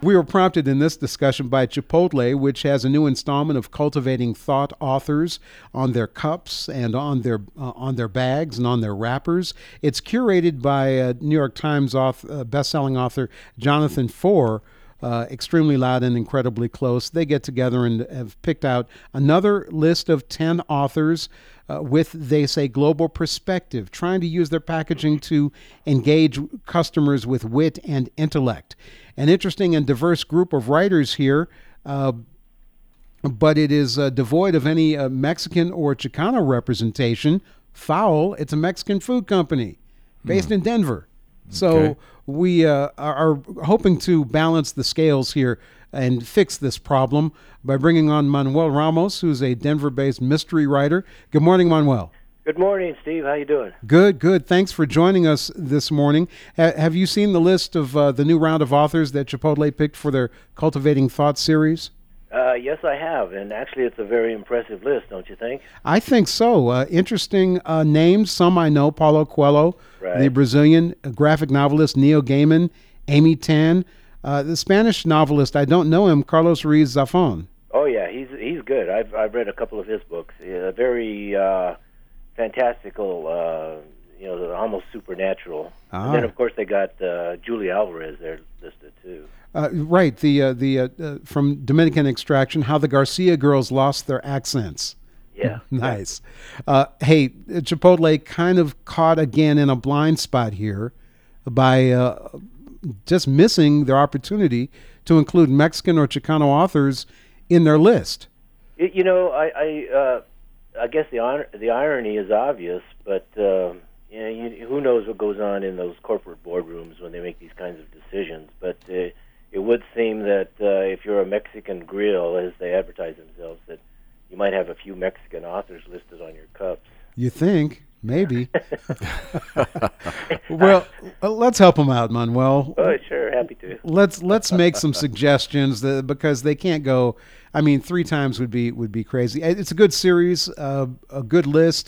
We were prompted in this discussion by Chipotle, which has a new installment of Cultivating Thought authors on their cups and on their bags and on their wrappers. It's curated by New York Times best-selling author Jonathan Foer. Extremely Loud and Incredibly Close. They get together and have picked out another list of 10 authors with, they say, global perspective, trying to use their packaging to engage customers with wit and intellect. An interesting and diverse group of writers here, but it is devoid of any Mexican or Chicano representation. Fowl, it's a Mexican food company based in Denver. So we are hoping to balance the scales here and fix this problem by bringing on Manuel Ramos, who's a Denver-based mystery writer. Good morning, Manuel. Good morning, Steve. How you doing? Good, good. Thanks for joining us this morning. Have you seen the list of the new round of authors that Chipotle picked for their Cultivating Thought series? Yes, I have, and actually it's a very impressive list, don't you think? I think so. Interesting names. Some I know. Paulo Coelho, right. The Brazilian graphic novelist Neil Gaiman, Amy Tan. The Spanish novelist, I don't know him, Carlos Ruiz Zafón. Oh, yeah, he's good. I've read a couple of his books. Very fantastical, almost supernatural. And then, of course, they got Julie Alvarez there listed, too. Right, the from Dominican extraction, How the Garcia Girls Lost Their Accents. Yeah. Nice. Hey, Chipotle kind of caught again in a blind spot here by just missing their opportunity to include Mexican or Chicano authors in their list. I guess the irony is obvious, but who knows what goes on in those corporate boardrooms when they make these kinds of decisions. But it would seem that if you're a Mexican grill, as they advertise themselves, that you might have a few Mexican authors listed on your cups. You think? Maybe. Well, let's help them out, Manuel. Oh, sure, happy to. Let's make some suggestions because they can't go. I mean, 3 times would be crazy. It's a good series, a good list.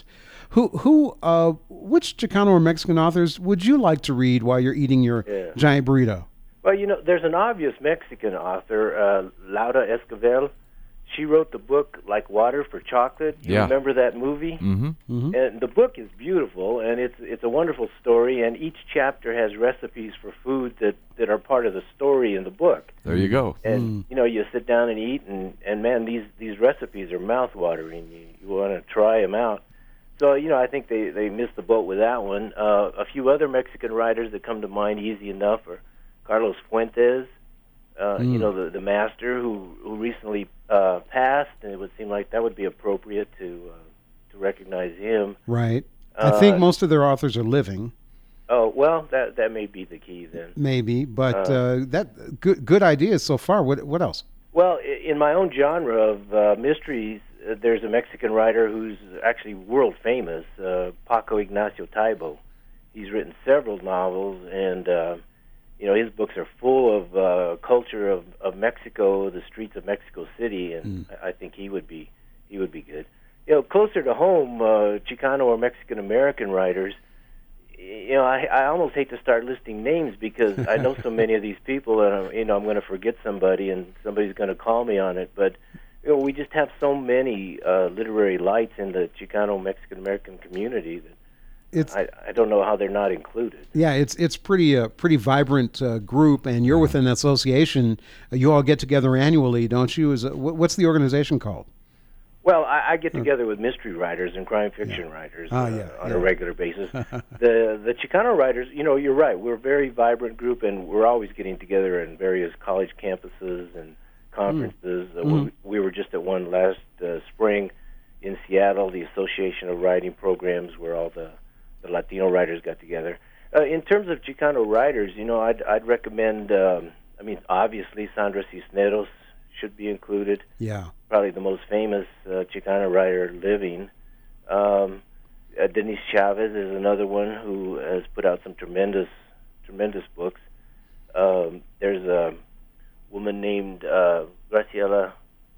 Which Chicano or Mexican authors would you like to read while you're eating your giant burrito? Well, there's an obvious Mexican author, Laura Esquivel. She wrote the book Like Water for Chocolate. You remember that movie? Mm-hmm. Mm-hmm. And the book is beautiful, and it's a wonderful story, and each chapter has recipes for food that are part of the story in the book. There you go. And, you sit down and eat, and man, these recipes are mouth-watering. You want to try them out. So, I think they missed the boat with that one. A few other Mexican writers that come to mind easy enough are Carlos Fuentes, the master who recently passed, and it would seem like that would be appropriate to recognize him. Right. I think most of their authors are living. Oh, well, that may be the key then. Maybe, but that good ideas so far. What else? Well, in my own genre of mysteries, there's a Mexican writer who's actually world famous, Paco Ignacio Taibo. He's written several novels, and his books are full of culture of Mexico, the streets of Mexico City, and I think he would be good. Closer to home, Chicano or Mexican American writers. I almost hate to start listing names because I know so many of these people, and I'm going to forget somebody, and somebody's going to call me on it. But we just have so many literary lights in the Chicano Mexican American community that. I don't know how they're not included. Yeah, it's pretty vibrant group, and you're with an association. You all get together annually, don't you? What's the organization called? Well, I get together with mystery writers and crime fiction writers on a regular basis. The Chicano writers, you're right. We're a very vibrant group, and we're always getting together in various college campuses and conferences. We were just at one last spring in Seattle, the Association of Writing Programs, where all the Latino writers got together. In terms of Chicano writers, I'd recommend, obviously Sandra Cisneros should be included. Yeah. Probably the most famous Chicano writer living. Denise Chavez is another one who has put out some tremendous books. There's a woman named Graciela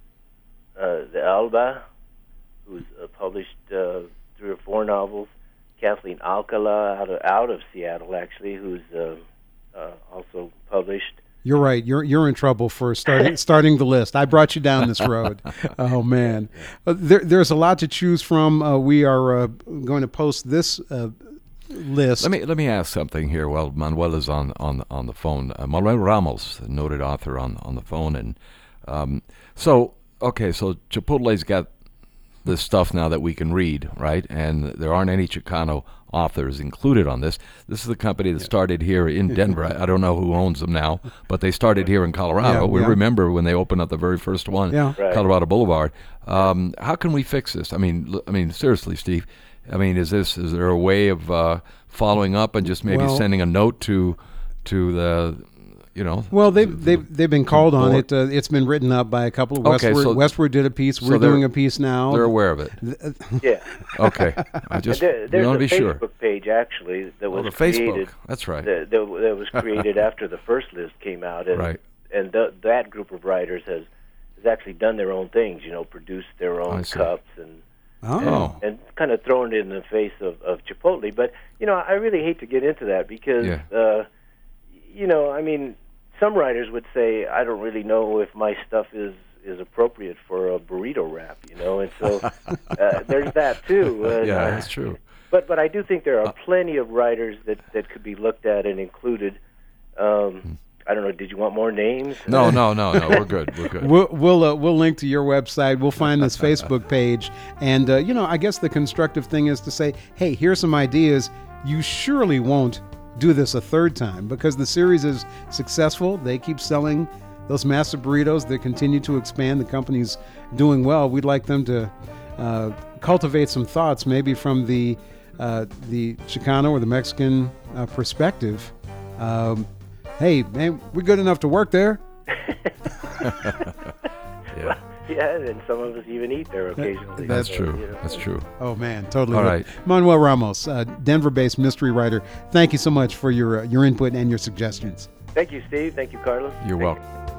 de Alba, who's published 3 or 4 novels. Kathleen Alcala out of Seattle, actually, who's also published. You're right. You're in trouble for starting the list. I brought you down this road. Oh man, there's a lot to choose from. We are going to post this list. Let me ask something here. While Manuel is on the phone, Manuel Ramos, noted author, on the phone, and so Chipotle's got this stuff now that we can read, right? And there aren't any Chicano authors included on this. This is the company that started here in Denver. I don't know who owns them now, but they started here in Colorado. We remember when they opened up the very first one, Colorado Boulevard. How can we fix this? I mean, seriously, Steve. I mean, is there a way of following up and just maybe sending a note to the, Well, they've been called on it. It's been written up by a couple of Westward. Westward did a piece. We're doing a piece now. They're aware of it. Yeah. Okay. I just want to be sure. There's a Facebook page actually that was created. Facebook. That's right. That was created after the first list came out, and and that group of writers has actually done their own things. Produced their own cups and kind of thrown it in the face of Chipotle. But I really hate to get into that because I mean, some writers would say, I don't really know if my stuff is appropriate for a burrito wrap, and so there's that too. That's true. But I do think there are plenty of writers that could be looked at and included. I don't know. Did you want more names? No. We're good. We'll link to your website. We'll find this Facebook page, and I guess the constructive thing is to say, hey, here's some ideas. You surely won't do this a third time because the series is successful. They keep selling those massive burritos. They continue to expand. The company's doing well. We'd like them to cultivate some thoughts, maybe from the Chicano or the Mexican perspective. Hey, man, we're good enough to work there. Yeah, and some of us even eat there occasionally. That's true. That's true. Oh, man, totally. All right. Manuel Ramos, Denver-based mystery writer, thank you so much for your input and your suggestions. Thank you, Steve. Thank you, Carlos. You're welcome.